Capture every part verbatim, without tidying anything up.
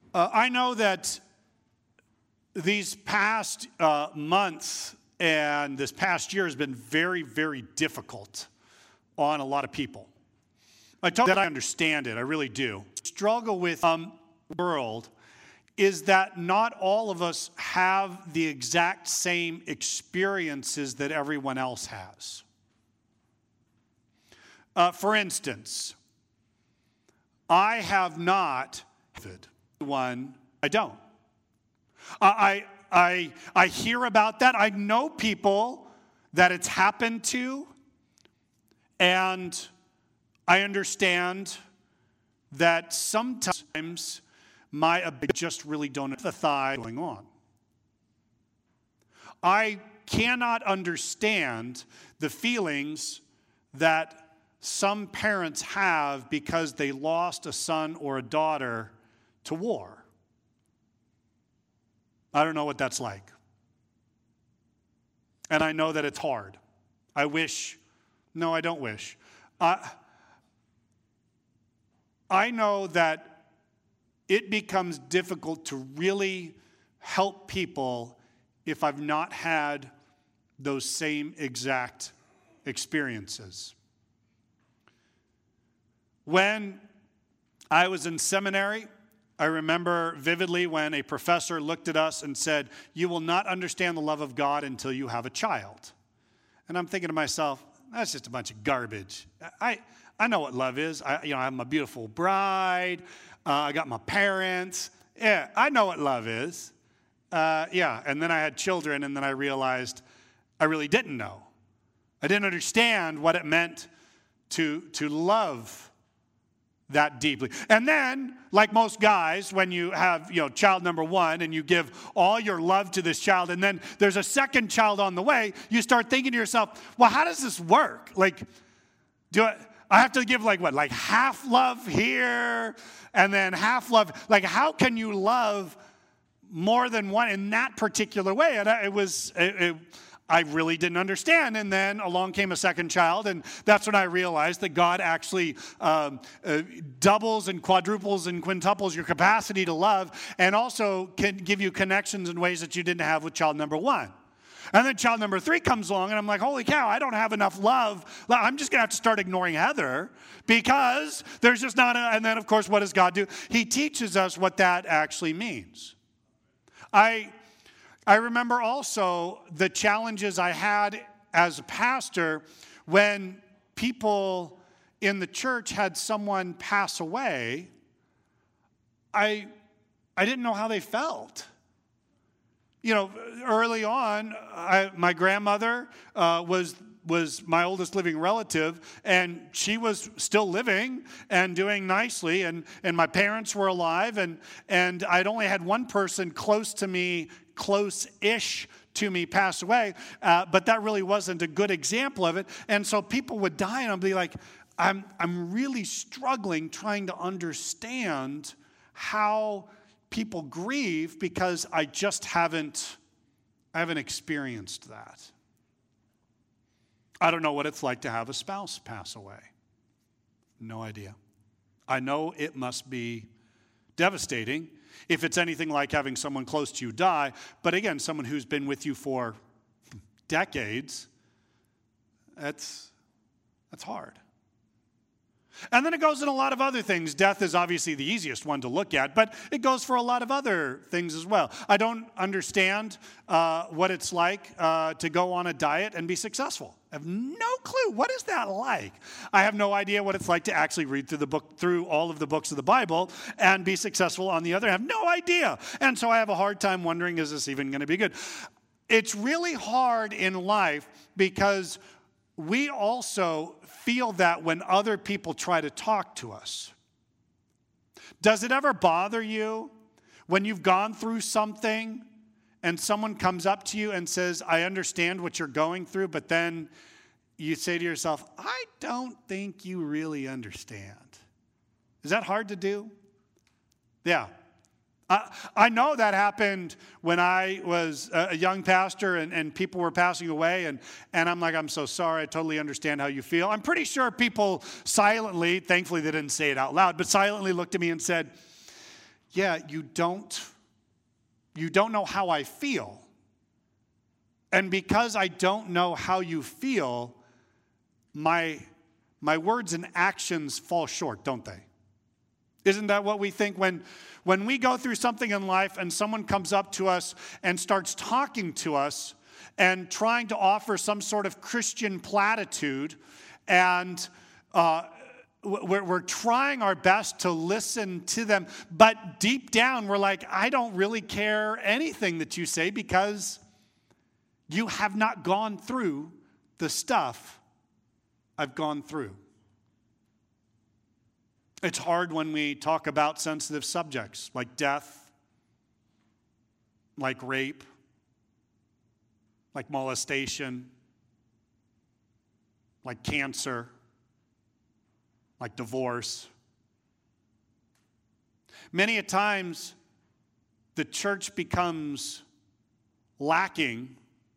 Uh, I know that these past uh, months and this past year has been very, very difficult on a lot of people. I told that I understand it. I really do. Struggle with um, the world is that not all of us have the exact same experiences that everyone else has. Uh, for instance, I have not one. I don't. I, I, I hear about that. I know people that it's happened to, and I understand that sometimes my ability just really don't empathize going on. I cannot understand the feelings that some parents have because they lost a son or a daughter to war. I don't know what that's like. And I know that it's hard. I wish, no, I don't wish. Uh, I know that it becomes difficult to really help people if I've not had those same exact experiences. When I was in seminary, I remember vividly when a professor looked at us and said, "You will not understand the love of God until you have a child." And I'm thinking to myself, that's just a bunch of garbage. I, I know what love is. I, you know, I have my beautiful bride. Uh, I got my parents. Yeah, I know what love is. Uh, yeah, and then I had children, and then I realized I really didn't know. I didn't understand what it meant to, to love that deeply. And then, like most guys, when you have, you know, child number one and you give all your love to this child, and then there's a second child on the way, you start thinking to yourself, well, how does this work? Like, do I, I have to give like what, like half love here and then half love? Like, how can you love more than one in that particular way? And it was, it, it, I really didn't understand. And then along came a second child, and that's when I realized that God actually um, uh, doubles and quadruples and quintuples your capacity to love, and also can give you connections in ways that you didn't have with child number one. And then child number three comes along, and I'm like, holy cow, I don't have enough love. I'm just going to have to start ignoring Heather because there's just not a, and then, of course, what does God do? He teaches us what that actually means. I... I remember also the challenges I had as a pastor when people in the church had someone pass away. I, I didn't know how they felt. You know, early on, I, my grandmother uh, was was my oldest living relative, and she was still living and doing nicely, and, and my parents were alive, and, and I'd only had one person close to me, close-ish to me pass away, uh, but that really wasn't a good example of it. And so people would die, and I'd be like, I'm, I'm really struggling trying to understand how people grieve because I just haven't, I haven't experienced that. I don't know what it's like to have a spouse pass away. No idea. I know it must be devastating if it's anything like having someone close to you die. But again, someone who's been with you for decades, that's, that's hard. And then it goes in a lot of other things. Death is obviously the easiest one to look at, but it goes for a lot of other things as well. I don't understand uh, what it's like uh, to go on a diet and be successful. I have no clue. What is that like? I have no idea what it's like to actually read through the book, through all of the books of the Bible and be successful on the other. I have no idea. And so I have a hard time wondering, is this even going to be good? It's really hard in life because we also feel that when other people try to talk to us. Does it ever bother you when you've gone through something and someone comes up to you and says, I understand what you're going through, but then you say to yourself, I don't think you really understand. Is that hard to do? Yeah. I, I know that happened when I was a young pastor and, and people were passing away, and, and I'm like, I'm so sorry, I totally understand how you feel. I'm pretty sure people silently, thankfully they didn't say it out loud, but silently looked at me and said, yeah, you don't, you don't know how I feel. And because I don't know how you feel, my, my words and actions fall short, don't they? Isn't that what we think when, when we go through something in life and someone comes up to us and starts talking to us and trying to offer some sort of Christian platitude, and uh, we're, we're trying our best to listen to them, but deep down we're like, I don't really care anything that you say because you have not gone through the stuff I've gone through. It's hard when we talk about sensitive subjects like death, like rape, like molestation, like cancer, like divorce. Many a times, the church becomes lacking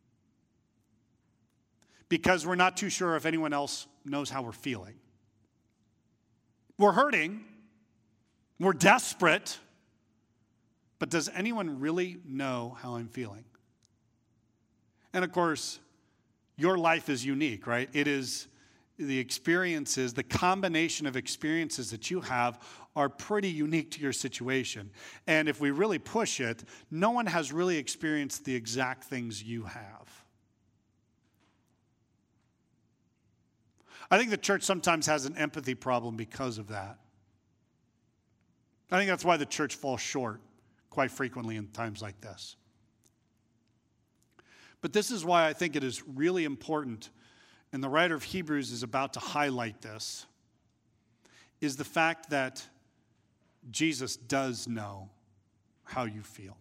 because we're not too sure if anyone else knows how we're feeling. We're hurting, we're desperate, but does anyone really know how I'm feeling? And of course, your life is unique, right? It is the experiences, the combination of experiences that you have are pretty unique to your situation. And if we really push it, no one has really experienced the exact things you have. I think the church sometimes has an empathy problem because of that. I think that's why the church falls short quite frequently in times like this. But this is why I think it is really important, and the writer of Hebrews is about to highlight this, is the fact that Jesus does know how you feel.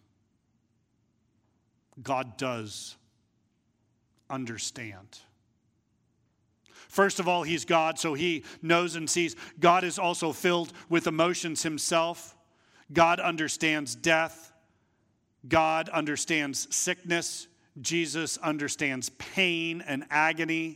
God does understand. First of all, he's God, so he knows and sees. God is also filled with emotions himself. God understands death. God understands sickness. Jesus understands pain and agony.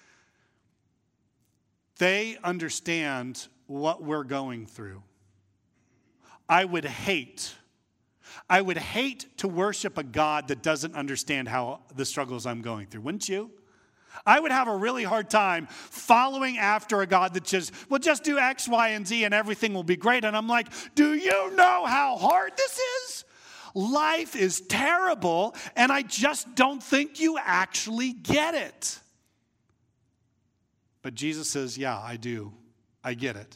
They understand what we're going through. I would hate, I would hate to worship a God that doesn't understand how the struggles I'm going through, wouldn't you? I would have a really hard time following after a God that just, well, just do X, Y, and Z and everything will be great. And I'm like, do you know how hard this is? Life is terrible, and I just don't think you actually get it. But Jesus says, yeah, I do. I get it.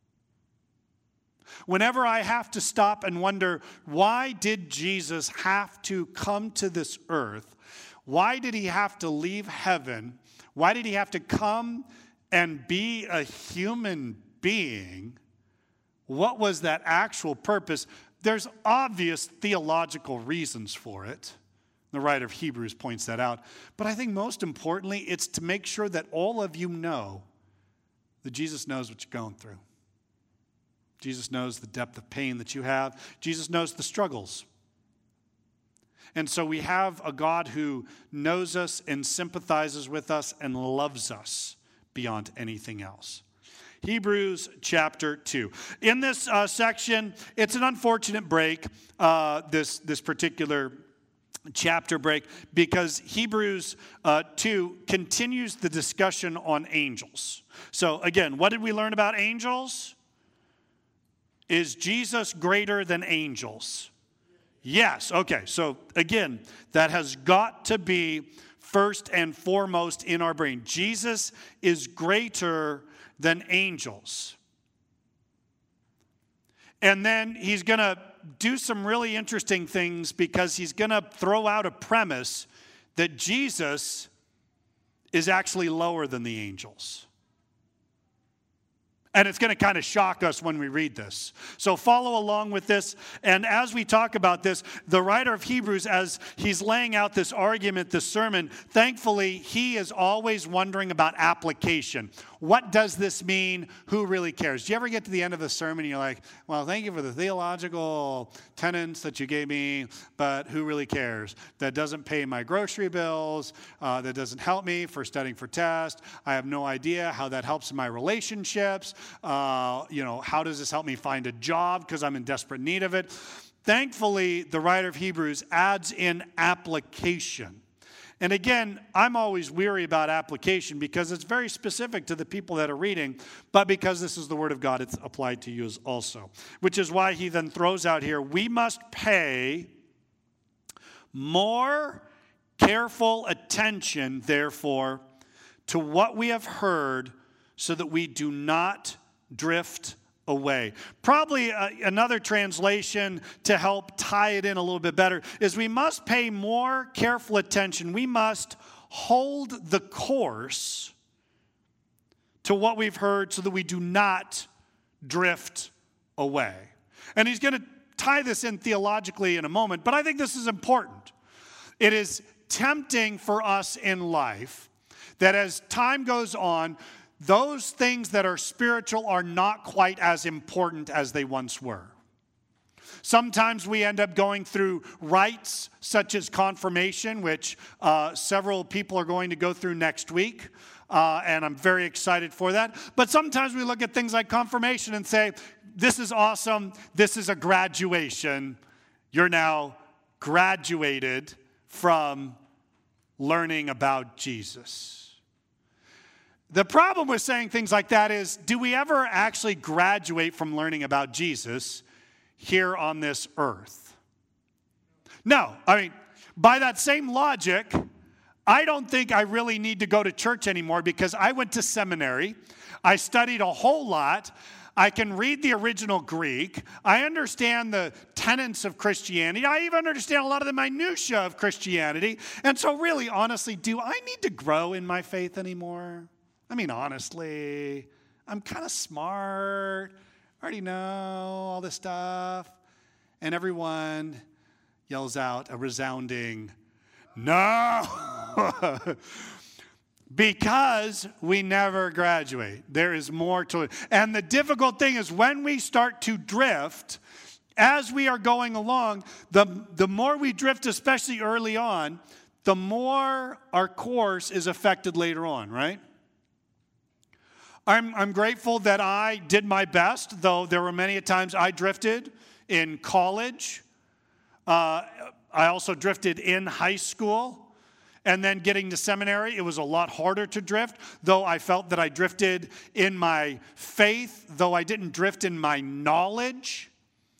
Whenever I have to stop and wonder, why did Jesus have to come to this earth? Why did he have to leave heaven? Why did he have to come and be a human being? What was that actual purpose? There's obvious theological reasons for it. The writer of Hebrews points that out. But I think most importantly, it's to make sure that all of you know that Jesus knows what you're going through. Jesus knows the depth of pain that you have. Jesus knows the struggles. And so we have a God who knows us and sympathizes with us and loves us beyond anything else. Hebrews chapter two. In this uh, section, it's an unfortunate break, uh, this, this particular chapter break, because Hebrews uh, two continues the discussion on angels. So again, what did we learn about angels? Is Jesus greater than angels? Yes. Okay. So again, that has got to be first and foremost in our brain. Jesus is greater than angels. And then he's going to do some really interesting things because he's going to throw out a premise that Jesus is actually lower than the angels. And it's going to kind of shock us when we read this. So follow along with this. And as we talk about this, the writer of Hebrews, as he's laying out this argument, this sermon, thankfully, he is always wondering about application. What does this mean? Who really cares? Do you ever get to the end of a sermon and you're like, well, thank you for the theological tenets that you gave me, but who really cares? That doesn't pay my grocery bills. Uh, that doesn't help me for studying for tests. I have no idea how that helps in my relationships. Uh, you know, how does this help me find a job because I'm in desperate need of it? Thankfully, the writer of Hebrews adds in application. And again, I'm always weary about application because it's very specific to the people that are reading, but because this is the word of God, it's applied to you also. Which is why he then throws out here, we must pay more careful attention, therefore, to what we have heard so that we do not drift away. Probably uh, another translation to help tie it in a little bit better is we must pay more careful attention. We must hold the course to what we've heard so that we do not drift away. And he's going to tie this in theologically in a moment, but I think this is important. It is tempting for us in life that as time goes on, those things that are spiritual are not quite as important as they once were. Sometimes we end up going through rites such as confirmation, which uh, several people are going to go through next week, uh, and I'm very excited for that. But sometimes we look at things like confirmation and say, this is awesome, this is a graduation. You're now graduated from learning about Jesus. The problem with saying things like that is, do we ever actually graduate from learning about Jesus here on this earth? No. I mean, by that same logic, I don't think I really need to go to church anymore because I went to seminary. I studied a whole lot. I can read the original Greek. I understand the tenets of Christianity. I even understand a lot of the minutiae of Christianity. And so really, honestly, do I need to grow in my faith anymore? I mean, honestly, I'm kind of smart. I already know all this stuff. And everyone yells out a resounding, no! Because we never graduate. There is more to it. And the difficult thing is when we start to drift, as we are going along, the, the more we drift, especially early on, the more our course is affected later on, right? I'm, I'm grateful that I did my best, though there were many times I drifted in college. Uh, I also drifted in high school. And then getting to seminary, it was a lot harder to drift, though I felt that I drifted in my faith, though I didn't drift in my knowledge.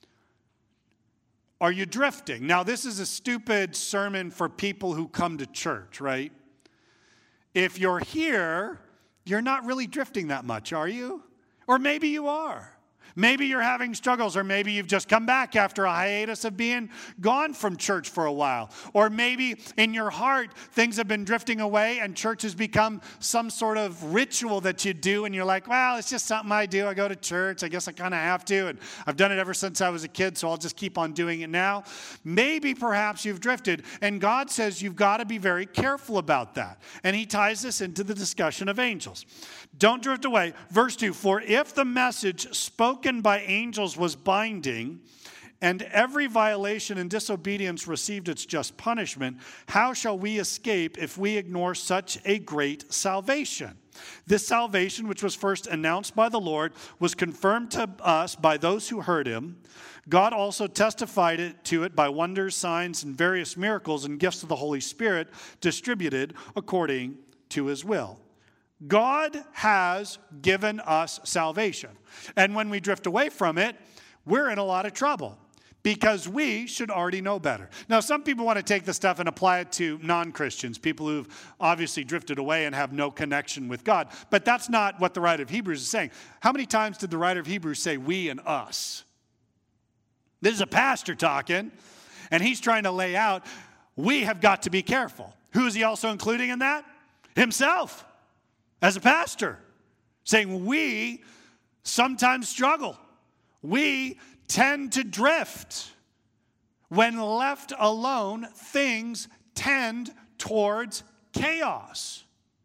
Are you drifting? Now, this is a stupid sermon for people who come to church, right? If you're here, you're not really drifting that much, are you? Or maybe you are. Maybe you're having struggles, or maybe you've just come back after a hiatus of being gone from church for a while. Or maybe in your heart, things have been drifting away and church has become some sort of ritual that you do, and you're like, well, it's just something I do. I go to church. I guess I kind of have to, and I've done it ever since I was a kid, so I'll just keep on doing it now. Maybe perhaps you've drifted, and God says you've got to be very careful about that. And he ties this into the discussion of angels. Don't drift away. Verse two, for if the message spoken by angels was binding, and every violation and disobedience received its just punishment, how shall we escape if we ignore such a great salvation? This salvation, which was first announced by the Lord, was confirmed to us by those who heard him. God also testified it to it by wonders, signs, and various miracles and gifts of the Holy Spirit distributed according to his will. God has given us salvation. And when we drift away from it, we're in a lot of trouble because we should already know better. Now, some people want to take this stuff and apply it to non-Christians, people who've obviously drifted away and have no connection with God. But that's not what the writer of Hebrews is saying. How many times did the writer of Hebrews say we and us? This is a pastor talking, and he's trying to lay out, we have got to be careful. Who is he also including in that? Himself. As a pastor, saying we sometimes struggle. We tend to drift. When left alone, things tend towards chaos.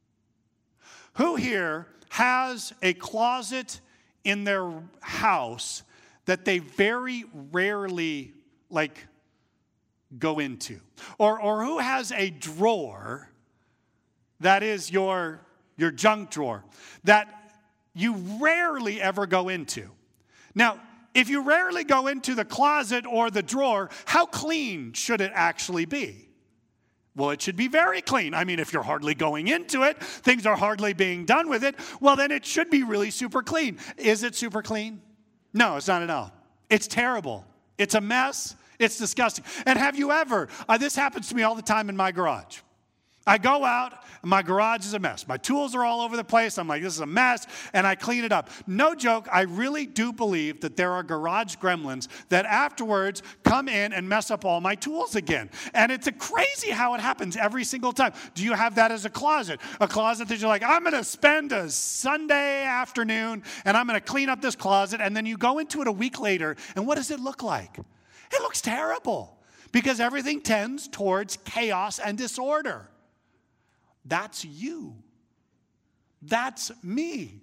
Who here has a closet in their house that they very rarely, like, go into? Or, or who has a drawer that is your... your junk drawer, that you rarely ever go into. Now, if you rarely go into the closet or the drawer, how clean should it actually be? Well, it should be very clean. I mean, if you're hardly going into it, things are hardly being done with it, well, then it should be really super clean. Is it super clean? No, it's not at all. It's terrible. It's a mess. It's disgusting. And have you ever, uh, this happens to me all the time in my garage. I go out, and my garage is a mess. My tools are all over the place. I'm like, this is a mess, and I clean it up. No joke, I really do believe that there are garage gremlins that afterwards come in and mess up all my tools again. And it's a crazy how it happens every single time. Do you have that as a closet? A closet that you're like, I'm going to spend a Sunday afternoon, and I'm going to clean up this closet, and then you go into it a week later, and what does it look like? It looks terrible because everything tends towards chaos and disorder. That's you. That's me.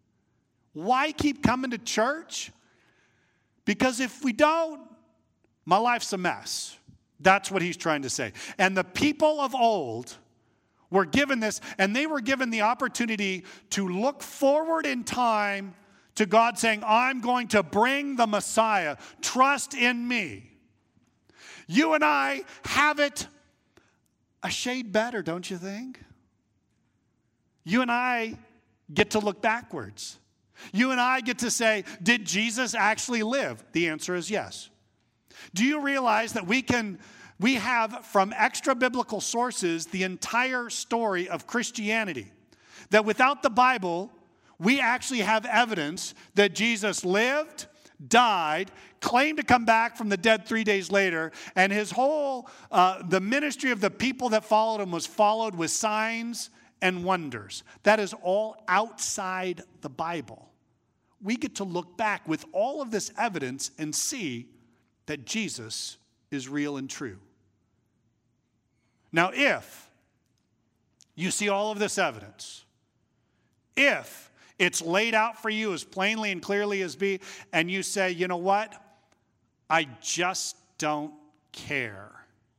Why keep coming to church? Because if we don't, my life's a mess. That's what he's trying to say. And the people of old were given this, and they were given the opportunity to look forward in time to God saying, I'm going to bring the Messiah. Trust in me. You and I have it a shade better, don't you think? You and I get to look backwards. You and I get to say, did Jesus actually live? The answer is yes. Do you realize that we can, we have from extra biblical sources the entire story of Christianity? That without the Bible, we actually have evidence that Jesus lived, died, claimed to come back from the dead three days later, and his whole, uh, the ministry of the people that followed him was followed with signs and wonders. That is all outside the Bible. We get to look back with all of this evidence and see that Jesus is real and true. Now, if you see all of this evidence, if it's laid out for you as plainly and clearly as be, and you say, you know what? I just don't care.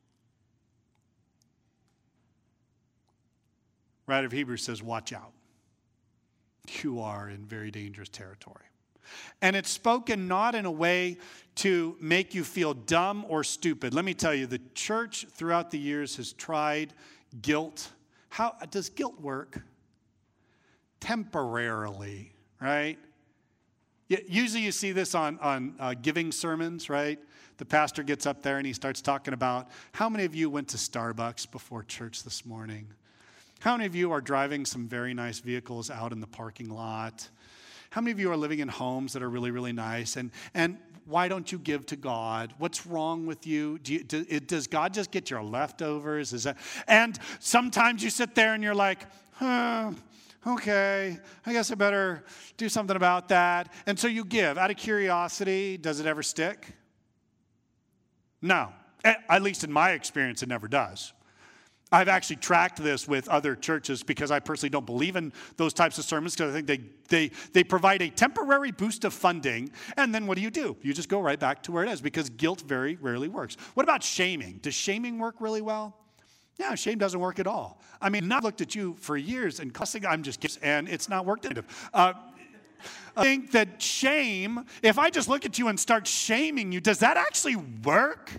Writer of Hebrews says, watch out. You are in very dangerous territory. And it's spoken not in a way to make you feel dumb or stupid. Let me tell you, the church throughout the years has tried guilt. How does guilt work? Temporarily, right? Usually you see this on, on uh, giving sermons, right? The pastor gets up there and he starts talking about, how many of you went to Starbucks before church this morning? How many of you are driving some very nice vehicles out in the parking lot? How many of you are living in homes that are really, really nice? And and why don't you give to God? What's wrong with you? Do you do, it, does God just get your leftovers? Is that? And sometimes you sit there and you're like, huh, okay, I guess I better do something about that. And so you give. Out of curiosity, does it ever stick? No. At least in my experience, it never does. I've actually tracked this with other churches because I personally don't believe in those types of sermons because I think they, they, they provide a temporary boost of funding, and then what do you do? You just go right back to where it is because guilt very rarely works. What about shaming? Does shaming work really well? Yeah, shame doesn't work at all. I mean, I've looked at you for years and cussing, I'm just kidding, and it's not worked. Uh, I think that shame, if I just look at you and start shaming you, does that actually work?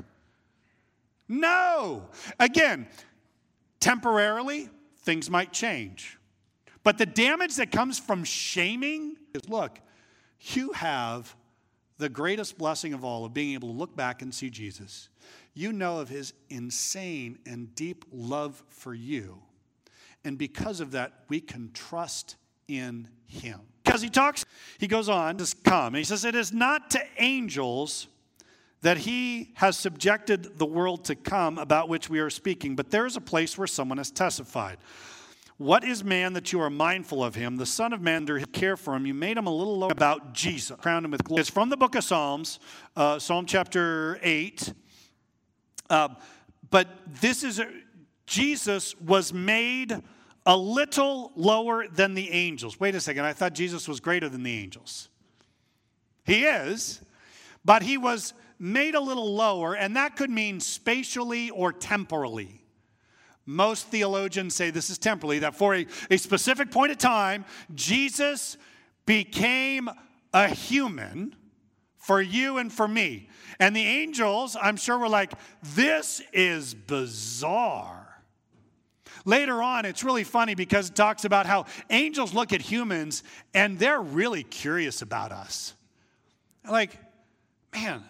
No. Again, temporarily, things might change. But the damage that comes from shaming is, look, you have the greatest blessing of all of being able to look back and see Jesus. You know of his insane and deep love for you. And because of that, we can trust in him. Because he talks, he goes on to come. And he says, it is not to angels that he has subjected the world to come about which we are speaking, but there is a place where someone has testified. What is man that you are mindful of him? The Son of Man, to care for him. You made him a little low about Jesus. Crowned him with glory. It's from the book of Psalms, uh, Psalm chapter eight. Uh, but this is, a, Jesus was made a little lower than the angels. Wait a second, I thought Jesus was greater than the angels. He is, but he was made a little lower, and that could mean spatially or temporally. Most theologians say this is temporally, that for a, a specific point of time, Jesus became a human for you and for me. And the angels, I'm sure, were like, this is bizarre. Later on, it's really funny because it talks about how angels look at humans and they're really curious about us. Like, man,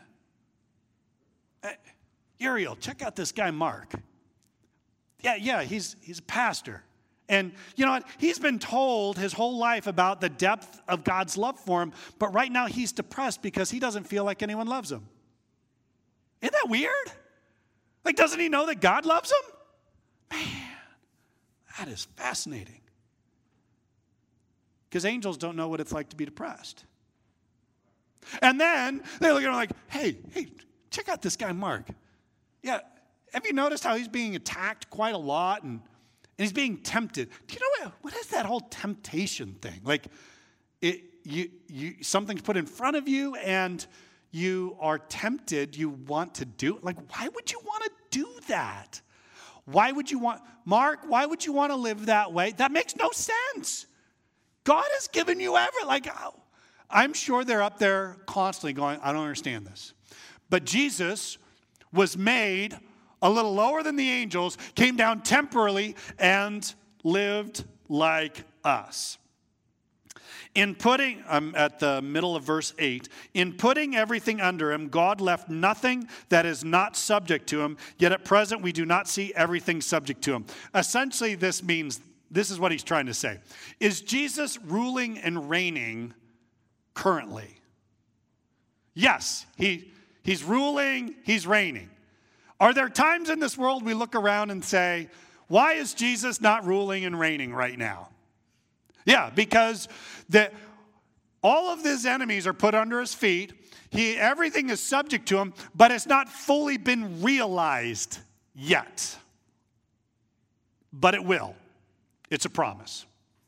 uh, Uriel, check out this guy, Mark. Yeah, yeah, he's he's a pastor. And you know what? He's been told his whole life about the depth of God's love for him, but right now he's depressed because he doesn't feel like anyone loves him. Isn't that weird? Like, doesn't he know that God loves him? Man, that is fascinating. Because angels don't know what it's like to be depressed. And then they look at him like, hey, hey, check out this guy, Mark. Yeah, have you noticed how he's being attacked quite a lot and And he's being tempted. Do you know what, what is that whole temptation thing? Like, it, you, you, something's put in front of you and you are tempted, you want to do it. Like, why would you want to do that? Why would you want, Mark, why would you want to live that way? That makes no sense. God has given you ever, like, I'm sure they're up there constantly going, I don't understand this. But Jesus was made a little lower than the angels, came down temporarily, and lived like us. In putting, I'm at the middle of verse eight, in putting everything under him, God left nothing that is not subject to him, yet at present we do not see everything subject to him. Essentially, this means, this is what he's trying to say. Is Jesus ruling and reigning currently? Yes, he, he's ruling, he's reigning. Are there times in this world we look around and say, why is Jesus not ruling and reigning right now? Yeah, because the, all of his enemies are put under his feet. He, everything is subject to him, but it's not fully been realized yet. But it will. It's a promise.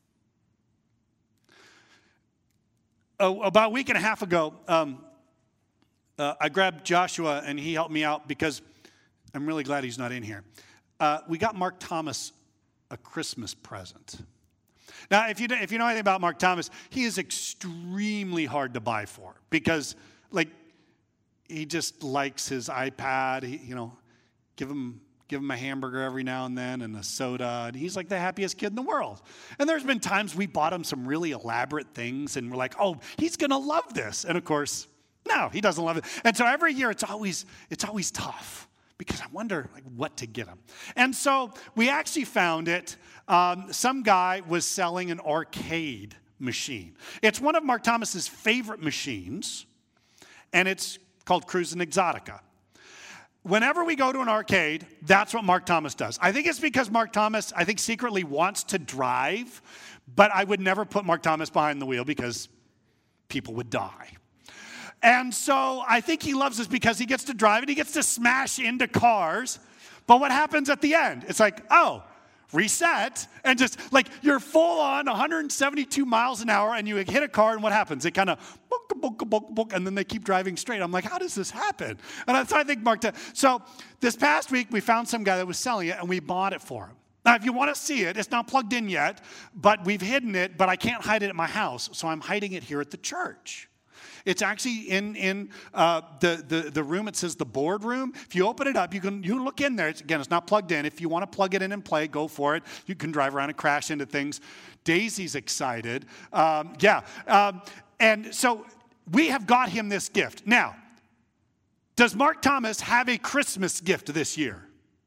Oh, about a week and a half ago, um, uh, I grabbed Joshua and he helped me out because I'm really glad he's not in here. Uh, we got Mark Thomas a Christmas present. Now, if you, if you know anything about Mark Thomas, he is extremely hard to buy for because, like, he just likes his iPad. He, you know, give him give him a hamburger every now and then and a soda. And he's like the happiest kid in the world. And there's been times we bought him some really elaborate things and we're like, oh, he's going to love this. And, of course, no, he doesn't love it. And so every year it's always it's always tough. Because I wonder like what to get him. And so we actually found it. Um, some guy was selling an arcade machine. It's one of Mark Thomas's favorite machines. And it's called Cruisin' Exotica. Whenever we go to an arcade, that's what Mark Thomas does. I think it's because Mark Thomas, I think secretly wants to drive. But I would never put Mark Thomas behind the wheel because people would die. And so I think he loves this because he gets to drive and he gets to smash into cars. But what happens at the end? It's like, oh, reset. And just like you're full on one hundred seventy-two miles an hour and you hit a car and what happens? It kind of book, book, book, book, and then they keep driving straight. I'm like, how does this happen? And that's how I think Mark does. So this past week we found some guy that was selling it and we bought it for him. Now, if you want to see it, it's not plugged in yet, but we've hidden it, but I can't hide it at my house. So I'm hiding it here at the church. It's actually in, in uh, the, the, the room. It says the boardroom. If you open it up, you can you look in there. It's, again, it's not plugged in. If you want to plug it in and play, go for it. You can drive around and crash into things. Daisy's excited. Um, yeah. Um, and so we have got him this gift. Now, does Mark Thomas have a Christmas gift this year?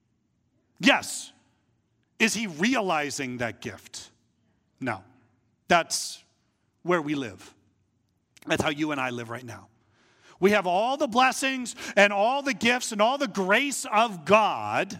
Yes. Is he realizing that gift? No. That's where we live. That's how you and I live right now. We have all the blessings and all the gifts and all the grace of God,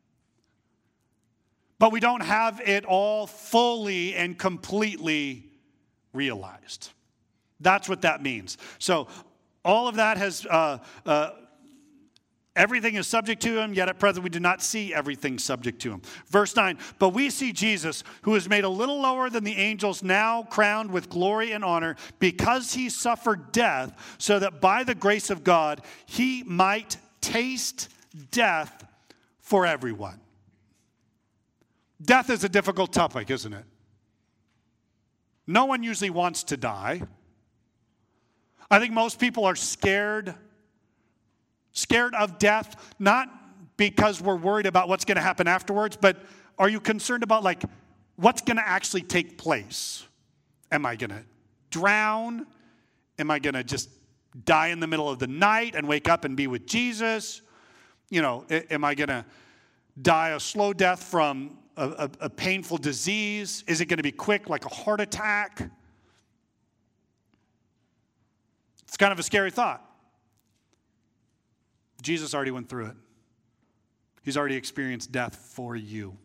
but we don't have it all fully and completely realized. That's what that means. So all of that has, uh, uh, everything is subject to him, yet at present we do not see everything subject to him. Verse nine, but we see Jesus, who is made a little lower than the angels, now crowned with glory and honor, because he suffered death, so that by the grace of God he might taste death for everyone. Death is a difficult topic, isn't it? No one usually wants to die. I think most people are scared, scared of death, not because we're worried about what's going to happen afterwards, but are you concerned about, like, what's going to actually take place? Am I going to drown? Am I going to just die in the middle of the night and wake up and be with Jesus? You know, am I going to die a slow death from a, a, a painful disease? Is it going to be quick, like a heart attack? It's kind of a scary thought. Jesus already went through it. He's already experienced death for you.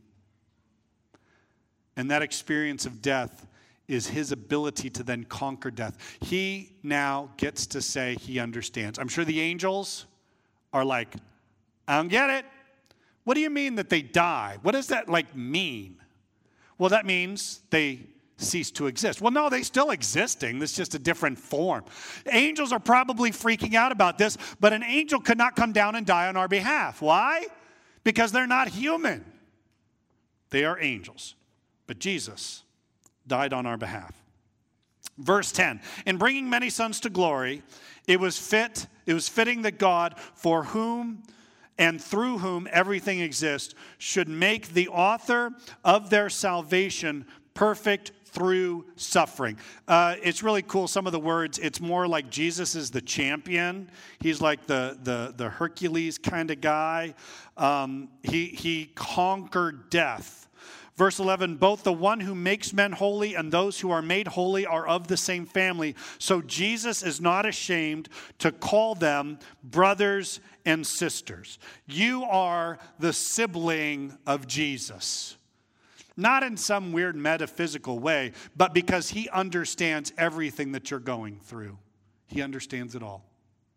And that experience of death is his ability to then conquer death. He now gets to say he understands. I'm sure the angels are like, I don't get it. What do you mean that they die? What does that like mean? Well, that means they cease to exist. Well, no, they still existing. This is just a different form. Angels are probably freaking out about this, but an angel could not come down and die on our behalf. Why? Because they're not human. They are angels. But Jesus died on our behalf. Verse ten, in bringing many sons to glory, it was fit, it was fitting that God, for whom and through whom everything exists, should make the author of their salvation perfect through suffering. Uh, it's really cool, some of the words. It's more like Jesus is the champion. He's like the, the, the Hercules kind of guy. Um, he, he conquered death. Verse eleven, both the one who makes men holy and those who are made holy are of the same family. So Jesus is not ashamed to call them brothers and sisters. You are the sibling of Jesus. Not in some weird metaphysical way, but because he understands everything that you're going through. He understands it all.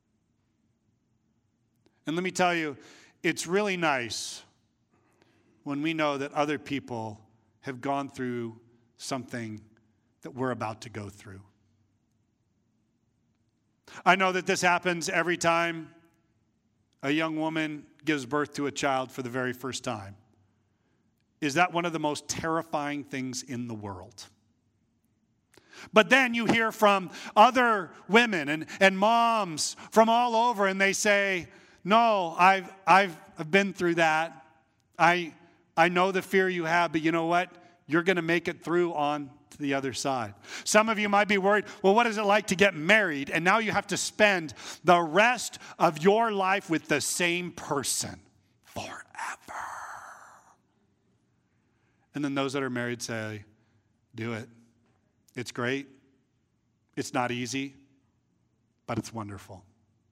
And let me tell you, it's really nice when we know that other people have gone through something that we're about to go through. I know that this happens every time a young woman gives birth to a child for the very first time. Is that one of the most terrifying things in the world? But then you hear from other women and, and moms from all over, and they say, no, I've, I've, I've been through that. I, I know the fear you have, but you know what? You're going to make it through on to the other side. Some of you might be worried, well, what is it like to get married? And now you have to spend the rest of your life with the same person forever. And then those that are married say, do it. It's great. It's not easy, but it's wonderful.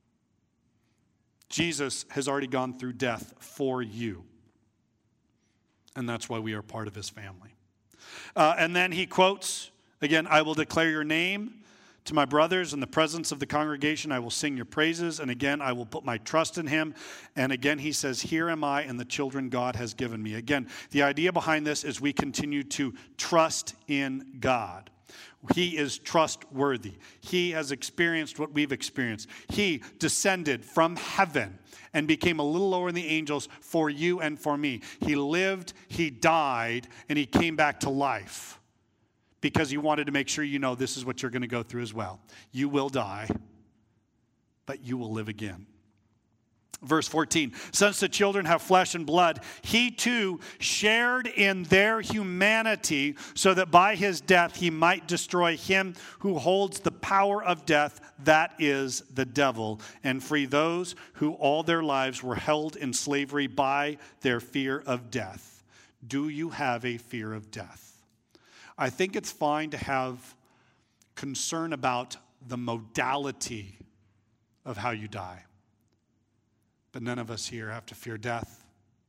Jesus has already gone through death for you. And that's why we are part of his family. Uh, and then he quotes, again, I will declare your name to my brothers in the presence of the congregation. I will sing your praises. And again, I will put my trust in him. And again, he says, here am I and the children God has given me. Again, the idea behind this is we continue to trust in God. He is trustworthy. He has experienced what we've experienced. He descended from heaven and became a little lower than the angels for you and for me. He lived, he died, and he came back to life because he wanted to make sure you know this is what you're going to go through as well. You will die, but you will live again. Verse fourteen, since the children have flesh and blood, he too shared in their humanity so that by his death he might destroy him who holds the power of death, that is the devil, and free those who all their lives were held in slavery by their fear of death. Do you have a fear of death? I think it's fine to have concern about the modality of how you die. But none of us here have to fear death.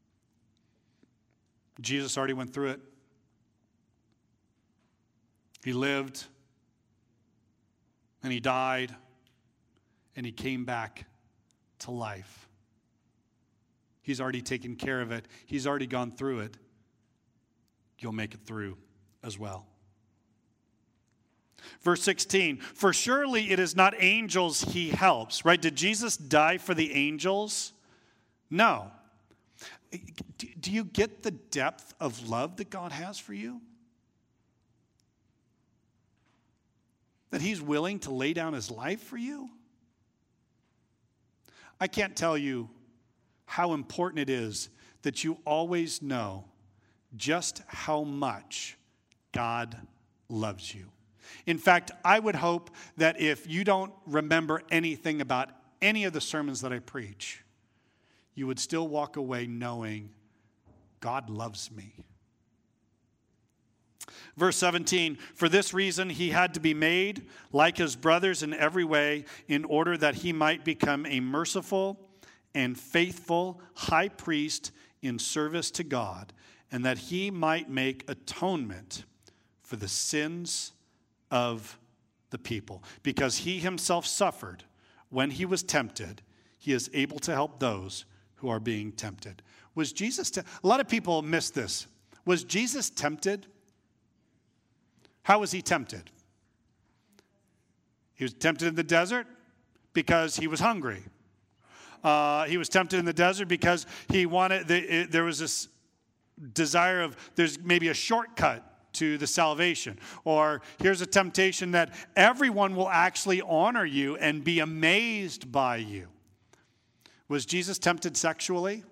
Jesus already went through it. He lived, and he died, and he came back to life. He's already taken care of it. He's already gone through it. You'll make it through as well. Verse sixteen, for surely it is not angels he helps, right? Did Jesus die for the angels? No. Do you get the depth of love that God has for you? That he's willing to lay down his life for you? I can't tell you how important it is that you always know just how much God loves you. In fact, I would hope that if you don't remember anything about any of the sermons that I preach, you would still walk away knowing God loves me. Verse seventeen, for this reason he had to be made like his brothers in every way, in order that he might become a merciful and faithful high priest in service to God, and that he might make atonement for the sins of the people. Because he himself suffered when he was tempted, he is able to help those who are being tempted. Was Jesus, te- a lot of people miss this. Was Jesus tempted? How was he tempted? He was tempted in the desert because he was hungry. Uh, he was tempted in the desert because he wanted, the, it, there was this desire of, there's maybe a shortcut to the salvation. Or here's a temptation that everyone will actually honor you and be amazed by you. Was Jesus tempted sexually?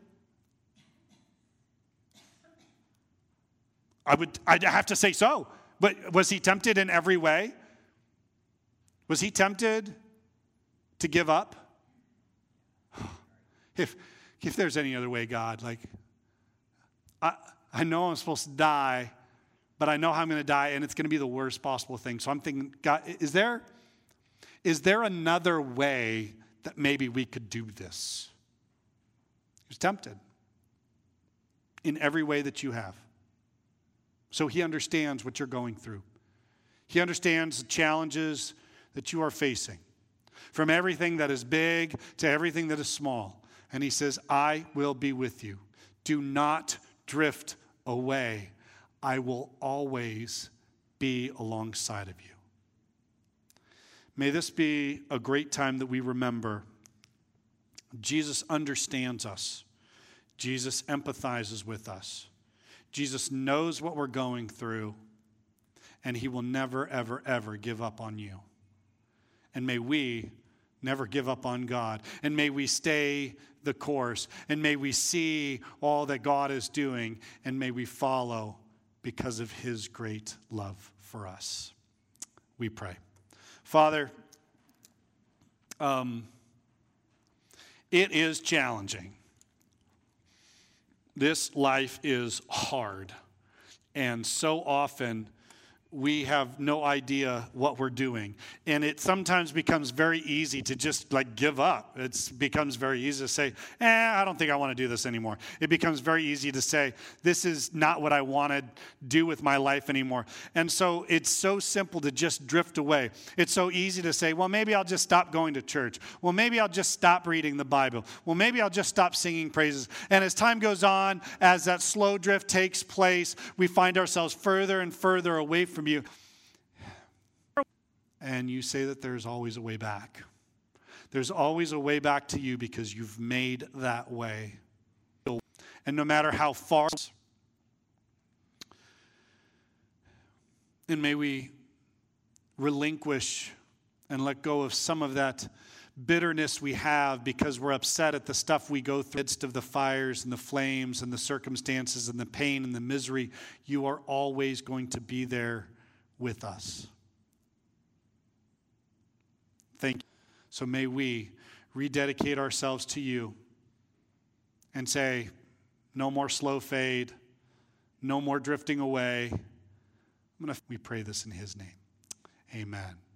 I would, I'd have to say so. But was he tempted in every way? Was he tempted to give up? If, if there's any other way, God, like, I, I know I'm supposed to die, but I know how I'm going to die, and it's going to be the worst possible thing. So I'm thinking, God, is there, is there another way that maybe we could do this? He was tempted in every way that you have. So he understands what you're going through. He understands the challenges that you are facing, from everything that is big to everything that is small. And he says, I will be with you. Do not drift away. I will always be alongside of you. May this be a great time that we remember Jesus understands us. Jesus empathizes with us. Jesus knows what we're going through, and he will never, ever, ever give up on you. And may we never give up on God. And may we stay the course. And may we see all that God is doing. And may we follow because of his great love for us. We pray. Father, um, it is challenging. This life is hard, and so often we have no idea what we're doing. And it sometimes becomes very easy to just like give up. It becomes very easy to say, eh, I don't think I want to do this anymore. It becomes very easy to say, this is not what I want to do with my life anymore. And so it's so simple to just drift away. It's so easy to say, well, maybe I'll just stop going to church. Well, maybe I'll just stop reading the Bible. Well, maybe I'll just stop singing praises. And as time goes on, as that slow drift takes place, we find ourselves further and further away from you. And you say that there's always a way back. There's always a way back to you because you've made that way. And no matter how far, and may we relinquish and let go of some of that bitterness we have because we're upset at the stuff we go through in the midst of the fires and the flames and the circumstances and the pain and the misery. You are always going to be there with us. Thank you. So may we rededicate ourselves to you and say, no more slow fade, no more drifting away. I'm gonna, we pray this in his name. Amen.